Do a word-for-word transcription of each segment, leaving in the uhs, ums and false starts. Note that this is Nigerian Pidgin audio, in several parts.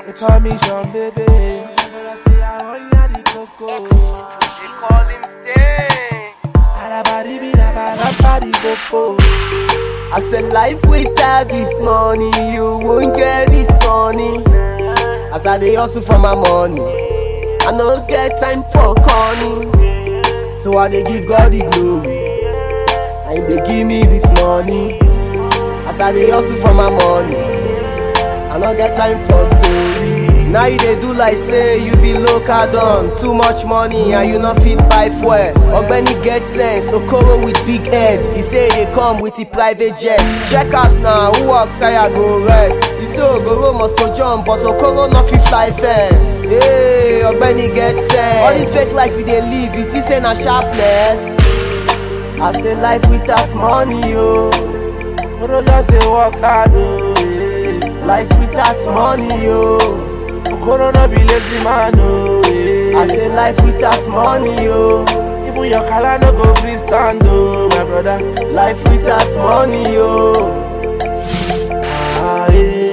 They call me Sean, baby. But I say I want ya the coco. They call him Sting. Alabadi coco. I said life without this money, you won't get this money. As I dey hustle for my money, I no get time for corny. So I dey give God the glory, and they give me this money. As I dey hustle for my money, I no get time for story. Now you dey do like say you be local don. Too much money and you no fit buy fuel. Ogbeni get sense, Okoro with big head. He say they come with the private jet. Check out now, who work tire go rest. He say Ogoro must to jump, but Okoro no fit fly fence. Hey, Ogbeni get sense. All this fake life we dey live, it is say na sharpness. I say life without money, yo. Okoro just dey work hard, oh. Yeah. Life without money, yo. Okoro no be lazy man, oh. Yeah. I say life without money, yo. Even your color no go gree stand, oh, my brother. Life without money, yo. Ah, yeah.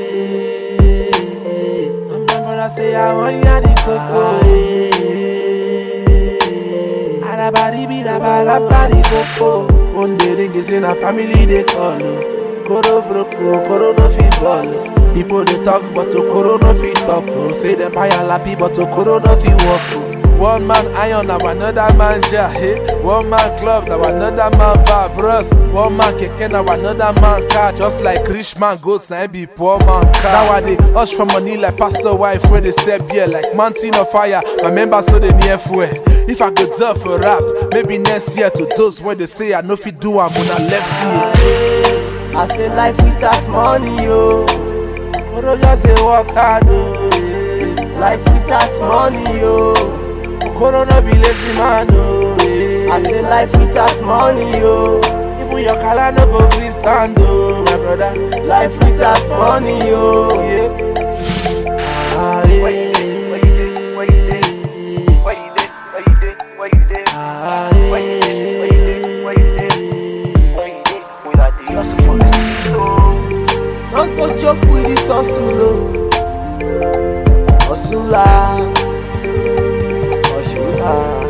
And my brother say I want ya the coco. Alabadi be da balabadi coco. One day ring is in a family they call, oh. Okoro broke, Okoro no fit ball. People they talk but Okoro no fit talk. Oh. Say them buy a lappy but Okoro no fit walk. Oh. One man iron now another man jar, hey. One man club now another man bar, bros. One man keke now another man car. Just like rich man goats now be poor man car. Nowadays hush for money like pastor wife where they serve beer like mountain of fire. My members know they near fuel. If I go up for rap, maybe next year to those where they say I know if you do I'm gonna left here. I say life without money, yo. Okoro just dey work hard, oh. Yeah. Life without money, yo. Okoro no be lazy man, oh. Yeah. I say life without money, yo. Even your color no go gree stand, oh, my brother. Life without money, yo. Yeah. Ah, yeah. Where you did? Where you did? Where you did? Where you did? Where you did? Where you did? Ah, Where you did? Where you did? Where you did? Where you did? Without the hustle for the street, oh. Don't go joke with this hustle, oh. Hustler, hustler.